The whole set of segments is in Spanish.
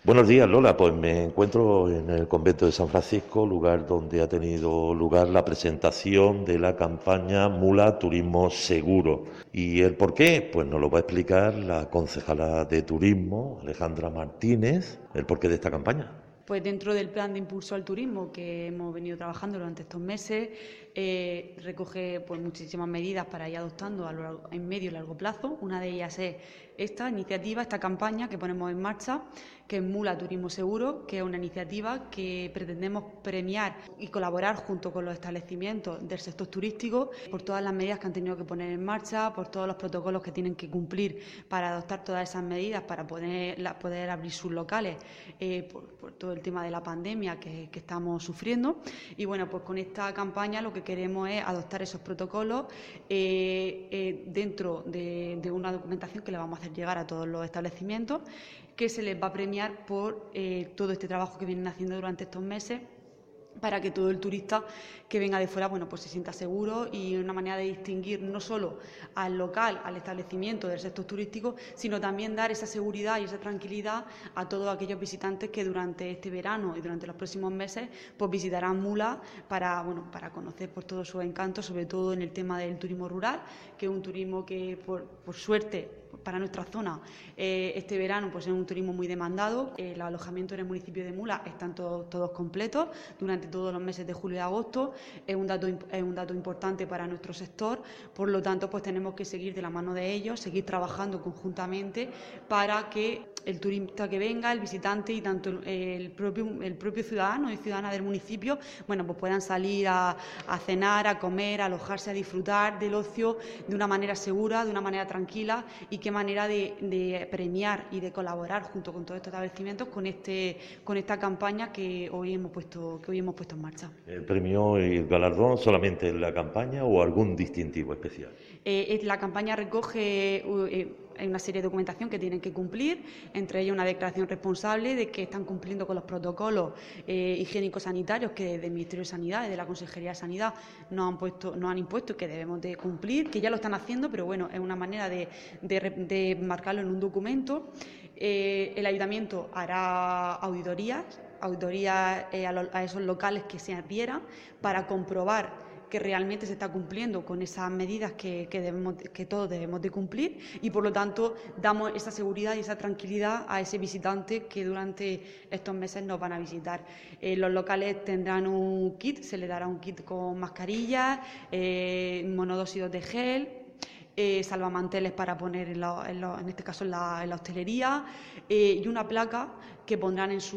Buenos días, Lola. Pues me encuentro en el convento de San Francisco, lugar donde ha tenido lugar la presentación de la campaña Mula Turismo Seguro. ¿Y el por qué? Pues nos lo va a explicar la concejala de Turismo, Alejandra Martínez, el porqué de esta campaña. Pues dentro del plan de impulso al turismo que hemos venido trabajando durante estos meses, recoge pues muchísimas medidas para ir adoptando en medio y largo plazo. Una de ellas es esta iniciativa, esta campaña que ponemos en marcha, que es Mula Turismo Seguro, que es una iniciativa que pretendemos premiar y colaborar junto con los establecimientos del sector turístico por todas las medidas que han tenido que poner en marcha, por todos los protocolos que tienen que cumplir para adoptar todas esas medidas, para poder abrir sus locales, por todo el tema de la pandemia que estamos sufriendo. Y bueno, pues con esta campaña lo que queremos es adoptar esos protocolos dentro de una documentación que le vamos a hacer llegar a todos los establecimientos, que se les va a premiar por todo este trabajo que vienen haciendo durante estos meses, para que todo el turista que venga de fuera, bueno, pues se sienta seguro, y una manera de distinguir no solo al local, al establecimiento del sector turístico, sino también dar esa seguridad y esa tranquilidad a todos aquellos visitantes que durante este verano y durante los próximos meses pues visitarán Mula para conocer por todos sus encantos, sobre todo en el tema del turismo rural, que es un turismo que por suerte para nuestra zona este verano pues es un turismo muy demandado. Los alojamientos en el municipio de Mula están todos completos durante todos los meses de julio y agosto. Es un dato importante para nuestro sector, por lo tanto pues tenemos que seguir de la mano de ellos, seguir trabajando conjuntamente para que el turista que venga, el visitante y tanto el propio ciudadano y ciudadana del municipio, bueno, pues puedan salir a cenar, a comer, a alojarse, a disfrutar del ocio de una manera segura, de una manera tranquila. Y qué manera de premiar y de colaborar junto con todos estos establecimientos con esta campaña que hoy hemos puesto en marcha. ¿El premio y el galardón solamente en la campaña o algún distintivo especial? La campaña recoge hay una serie de documentación que tienen que cumplir, entre ellas una declaración responsable de que están cumpliendo con los protocolos higiénicos sanitarios que desde el Ministerio de Sanidad y de la Consejería de Sanidad nos han impuesto y que debemos de cumplir, que ya lo están haciendo, pero bueno, es una manera de marcarlo en un documento. El Ayuntamiento hará auditorías a esos locales que se adhieran para comprobar que realmente se está cumpliendo con esas medidas que todos debemos de cumplir, y por lo tanto damos esa seguridad y esa tranquilidad a ese visitante que durante estos meses nos van a visitar. Los locales tendrán un kit, se les dará un kit con mascarillas, monodósidos de gel, salvamanteles para poner en este caso en la hostelería, y una placa que pondrán en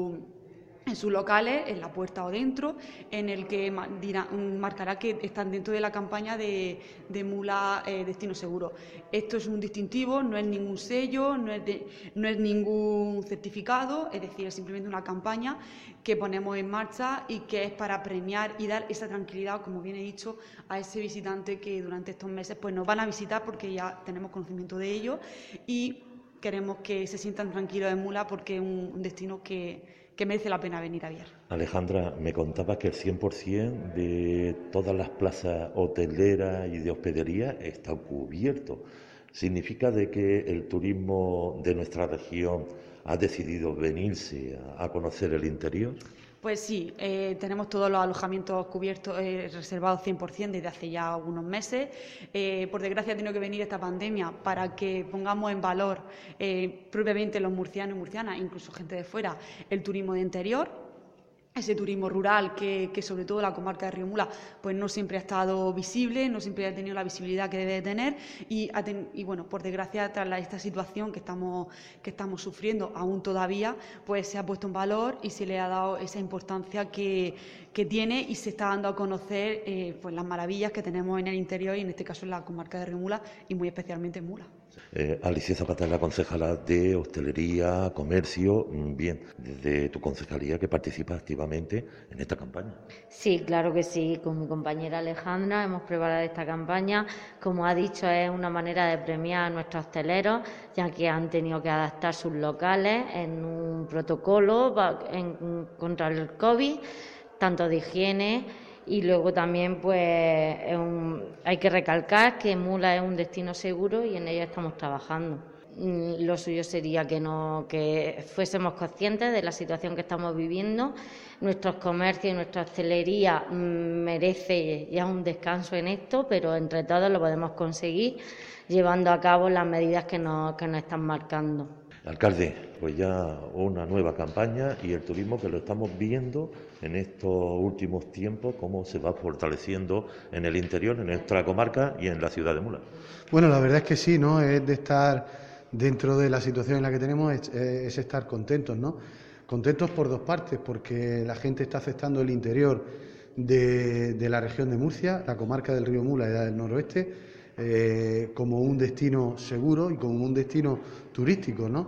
sus locales, en la puerta o dentro, en el que marcará que están dentro de la campaña de Mula Destino Seguro. Esto es un distintivo, no es ningún sello, no es ningún certificado, es decir, es simplemente una campaña que ponemos en marcha y que es para premiar y dar esa tranquilidad, como bien he dicho, a ese visitante que durante estos meses pues nos van a visitar, porque ya tenemos conocimiento de ello y queremos que se sientan tranquilos en Mula, porque es un destino que merece la pena venir a ver. Alejandra, me contaba que el 100% de todas las plazas hoteleras y de hospedería está cubierto. ¿Significa de que el turismo de nuestra región ha decidido venirse a conocer el interior? Pues sí, tenemos todos los alojamientos cubiertos, reservados 100% desde hace ya algunos meses. Por desgracia ha tenido que venir esta pandemia para que pongamos en valor propiamente los murcianos y murcianas, incluso gente de fuera, el turismo de interior. Ese turismo rural que sobre todo la comarca de Río Mula pues no siempre ha estado visible, no siempre ha tenido la visibilidad que debe de tener, y bueno, por desgracia tras esta situación que estamos sufriendo aún todavía, pues se ha puesto en valor y se le ha dado esa importancia que tiene, y se está dando a conocer pues las maravillas que tenemos en el interior, y en este caso en la comarca de Río Mula y muy especialmente en Mula. Alicia Zapata es la concejala de Hostelería, Comercio. Bien, desde tu concejalía que participa activamente en esta campaña. Sí, claro que sí. Con mi compañera Alejandra hemos preparado esta campaña. Como ha dicho, es una manera de premiar a nuestros hosteleros, ya que han tenido que adaptar sus locales en un protocolo contra el COVID, tanto de higiene. Y luego también pues hay que recalcar que Mula es un destino seguro y en ello estamos trabajando. lo suyo sería que fuésemos conscientes de la situación que estamos viviendo. Nuestros comercios y nuestra hostelería merece ya un descanso en esto, pero entre todos lo podemos conseguir llevando a cabo las medidas que nos están marcando. Alcalde, pues ya una nueva campaña y el turismo que lo estamos viendo en estos últimos tiempos, cómo se va fortaleciendo en el interior, en nuestra comarca y en la ciudad de Mula. Bueno, la verdad es que sí, ¿no? Es de estar dentro de la situación en la que tenemos, es estar contentos, ¿no? Contentos por dos partes, porque la gente está aceptando el interior de la región de Murcia, la comarca del río Mula y del noroeste, como un destino seguro y como un destino turístico, ¿no?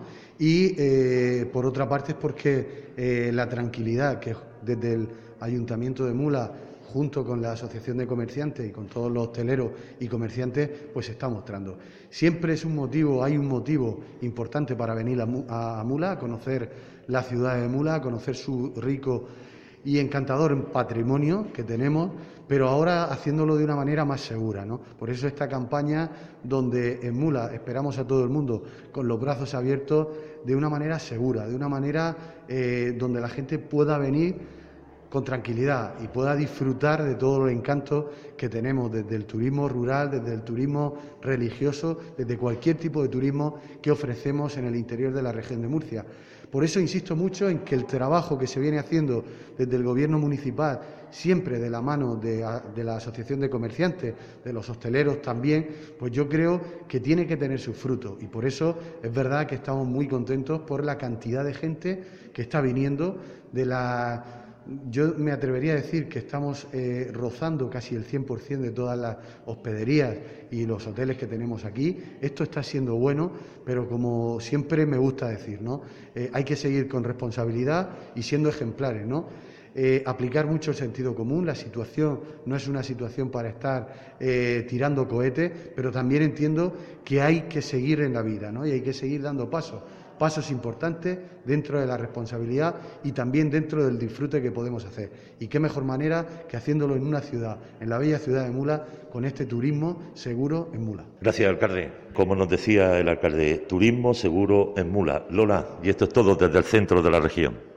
Y por otra parte es porque la tranquilidad que desde el Ayuntamiento de Mula, junto con la Asociación de Comerciantes y con todos los hosteleros y comerciantes, pues se está mostrando. Siempre es hay un motivo importante para venir a Mula, a conocer la ciudad de Mula, a conocer su rico y encantador patrimonio que tenemos, pero ahora haciéndolo de una manera más segura, ¿no? Por eso esta campaña donde en Mula esperamos a todo el mundo con los brazos abiertos de una manera segura, de una manera donde la gente pueda venir con tranquilidad y pueda disfrutar de todo los encantos que tenemos desde el turismo rural, desde el turismo religioso, desde cualquier tipo de turismo que ofrecemos en el interior de la región de Murcia. Por eso insisto mucho en que el trabajo que se viene haciendo desde el Gobierno municipal, siempre de la mano de la Asociación de Comerciantes, de los hosteleros también, pues yo creo que tiene que tener sus frutos. Y por eso es verdad que estamos muy contentos por la cantidad de gente que está viniendo Yo me atrevería a decir que estamos rozando casi el 100% de todas las hospederías y los hoteles que tenemos aquí. Esto está siendo bueno, pero como siempre me gusta decir, ¿no? Hay que seguir con responsabilidad y siendo ejemplares, ¿no? Aplicar mucho el sentido común. La situación no es una situación para estar tirando cohetes, pero también entiendo que hay que seguir en la vida, ¿no? Y hay que seguir dando pasos importantes dentro de la responsabilidad y también dentro del disfrute que podemos hacer. Y qué mejor manera que haciéndolo en una ciudad, en la bella ciudad de Mula, con este turismo seguro en Mula. Gracias, alcalde. Como nos decía el alcalde, turismo seguro en Mula. Lola, y esto es todo desde el centro de la región.